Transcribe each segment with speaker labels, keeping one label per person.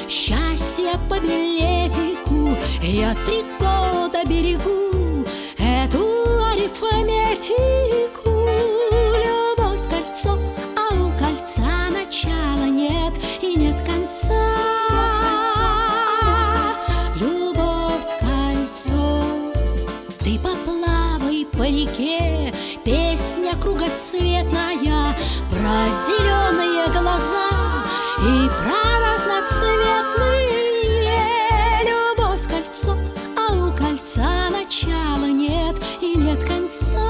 Speaker 1: счастье по билетику. Я 3 года берегу эту арифметику. Любовь — кольцо, а у кольца начала нет и нет конца. Любовь — кольцо. Ты поплавай по реке, песня кругосветная, про зеленые глаза и про разноцветные. Любовь — кольцо, а у кольца начала нет и нет конца.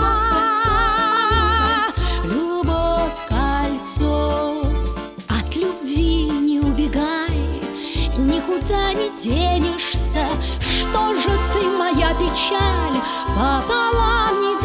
Speaker 1: Любовь — кольцо. От любви не убегай, никуда не денешься. Что же ты, моя печаль, пополам не